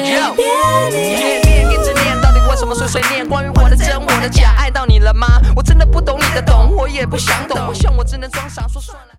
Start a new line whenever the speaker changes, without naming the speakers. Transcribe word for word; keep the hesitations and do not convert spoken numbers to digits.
念念念一直念，到底为什么碎碎念？关于我的真我的假，爱到你了吗？我真的不懂你的懂，我也不想懂，我想我只能装傻说算了。